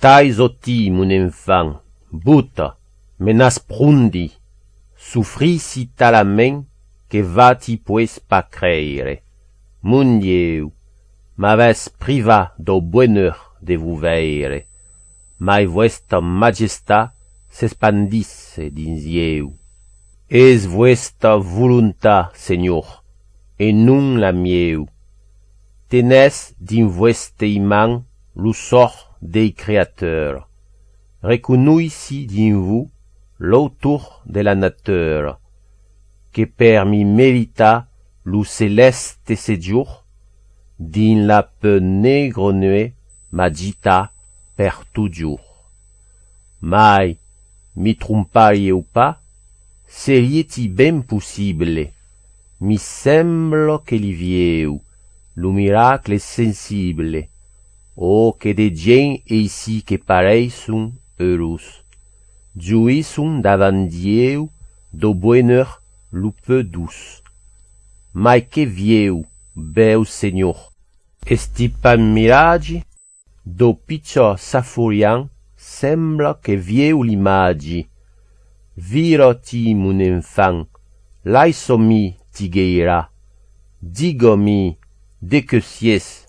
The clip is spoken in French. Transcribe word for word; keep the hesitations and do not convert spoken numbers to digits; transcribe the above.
tais oti, mon enfant, buta, menas prundi, souffrissi talament, que va-ti pues pas creire. Mon Dieu, m'avès priva do bonheur de vous veire, mai vuestra majestà s'espandisse dins ieu. Es vuestra voluntat, Senyor, et non la mieu. Tenez din vuestre man lo sort des créateurs. Reconnuissi din vous l'auteur de la nature, que per mi merita lo céleste séjour, din la peu negre nuée m'agita per toujours. Mai, mi tromparieu pas, seriez-ti ben possible, mi semble que li vieu, lo miracle sensible, oh, que de gens ici que pareils sont heureux, jouissons davant Dieu, do bonheur lo peu douce. Mai que vieu, bel Senyor, esti pas mirage, do picciò saforian, sembla que vieu l'image. Viro-ti, mon enfant, laisse-mi ti gueira, digo-mi, de que sies